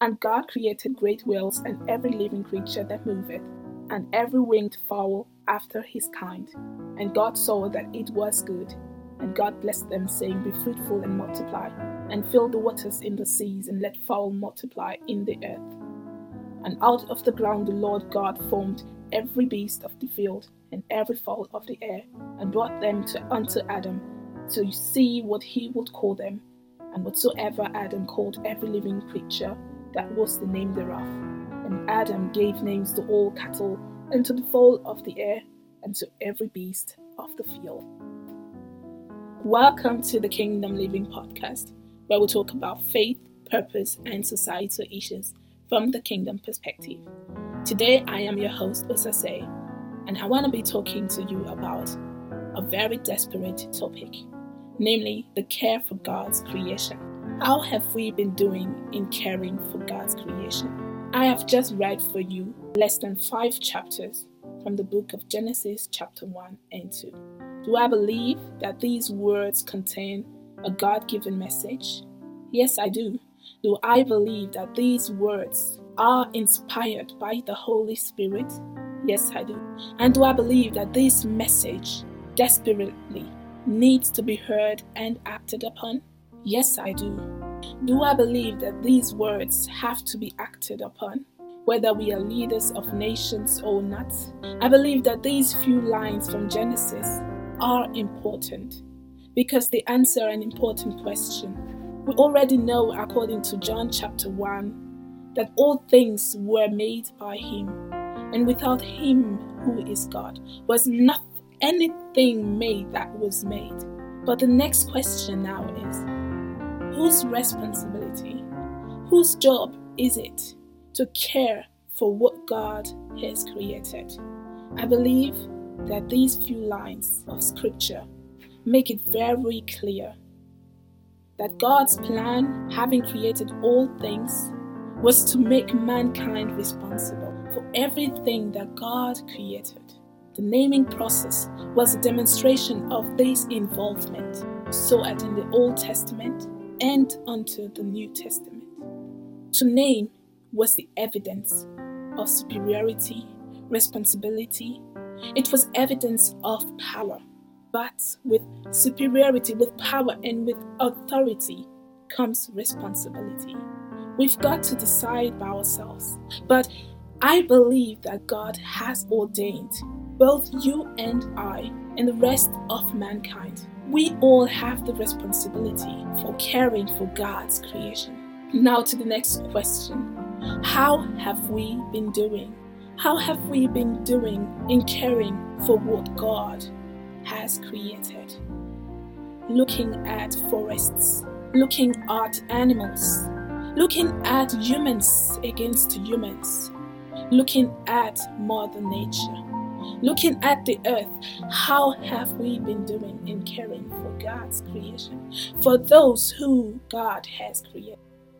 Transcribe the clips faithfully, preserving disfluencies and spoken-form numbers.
And God created great whales and every living creature that moveth, and every winged fowl after his kind. And God saw that it was good. And God blessed them, saying, Be fruitful and multiply, and fill the waters in the seas, and let fowl multiply in the earth. And out of the ground the Lord God formed every beast of the field, and every fowl of the air, and brought them to unto Adam, to see what he would call them. And whatsoever Adam called every living creature, that was the name thereof. And Adam gave names to all cattle, and to the fowl of the air, and to every beast of the field. Welcome to the Kingdom Living Podcast, where we talk about faith, purpose, and societal issues from the kingdom perspective. Today, I am your host, Osase, and I want to be talking to you about a very desperate topic, namely the care for God's creation. How have we been doing in caring for God's creation? I have just read for you less than five chapters from the book of Genesis chapter one and two. Do I believe that these words contain a God-given message? Yes, I do. Do I believe that these words are inspired by the Holy Spirit? Yes, I do. And do I believe that this message desperately needs to be heard and acted upon? Yes, I do. Do I believe that these words have to be acted upon, whether we are leaders of nations or not? I believe that these few lines from Genesis are important because they answer an important question. We already know, according to John chapter one, that all things were made by him, and without him, who is God, was not anything made that was made. But the next question now is, whose responsibility, whose job is it to care for what God has created? I believe that these few lines of scripture make it very clear that God's plan, having created all things, was to make mankind responsible for everything that God created. The naming process was a demonstration of this involvement, so as in the Old Testament and unto the New Testament. To name was the evidence of superiority, responsibility. It was evidence of power. But with superiority, with power, and with authority comes responsibility. We've got to decide by ourselves. But I believe that God has ordained both you and I and the rest of mankind. We all have the responsibility for caring for God's creation. Now to the next question. How have we been doing? How have we been doing in caring for what God has created? Looking at forests, looking at animals, looking at humans against humans, looking at Mother Nature, looking at the earth. How have we been doing in caring for God's creation? For those who God has created.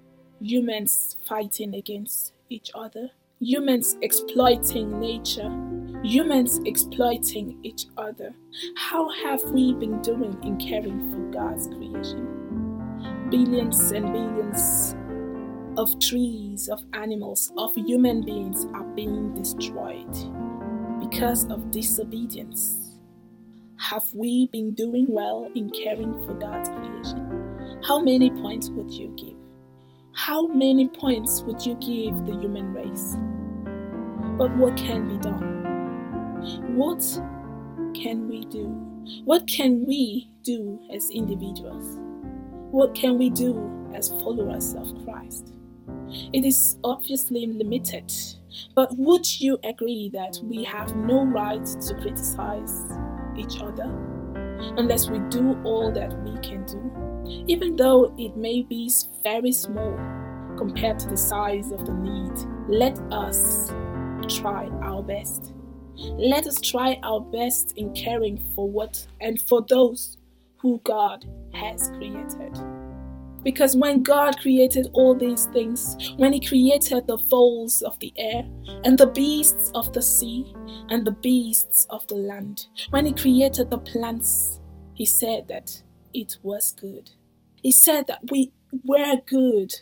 Humans fighting against each other, humans exploiting nature, humans exploiting each other. How have we been doing in caring for God's creation? Billions and billions of trees, of animals, of human beings are being destroyed because of disobedience. Have we been doing well in caring for God's creation? How many points would you give? How many points would you give the human race? But what can be done? What can we do? What can we do as individuals? What can we do as followers of Christ? It is obviously limited, but would you agree that we have no right to criticize each other unless we do all that we can do? Even though it may be very small compared to the size of the need, let us try our best. Let us try our best in caring for what and for those who God has created. Because when God created all these things, when He created the fowls of the air and the beasts of the sea and the beasts of the land, when He created the plants, He said that it was good. He said that we were good.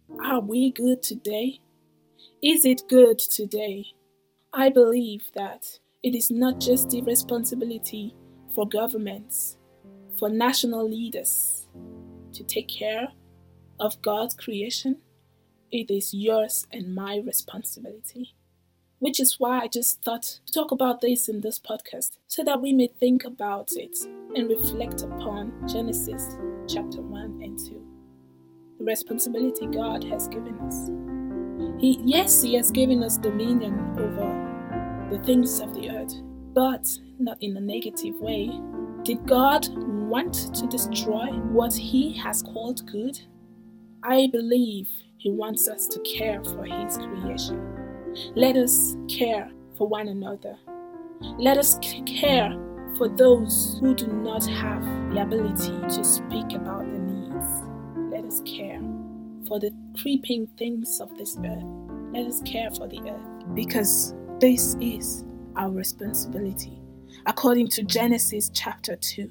Are we good today? Is it good today? I believe that it is not just the responsibility for governments, for national leaders to take care of God's creation. It is yours and my responsibility. Which is why I just thought to talk about this in this podcast, so that we may think about it and reflect upon Genesis chapter one and two. The responsibility God has given us. He, yes, He has given us dominion over the things of the earth, but not in a negative way. Did God want to destroy what He has called good? I believe He wants us to care for His creation. Let us care for one another. Let us care for those who do not have the ability to speak about their needs. Let us care for the creeping things of this earth. Let us care for the earth, because this is our responsibility, according to Genesis chapter two.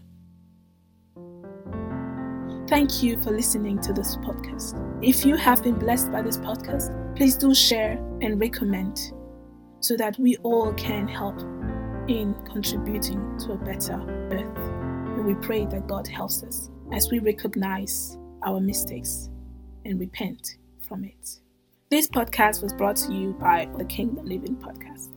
Thank you for listening to this podcast. If you have been blessed by this podcast, please do share and recommend, so that we all can help in contributing to a better earth. And we pray that God helps us as we recognize our mistakes and repent from it. This podcast was brought to you by the Kingdom Living Podcast.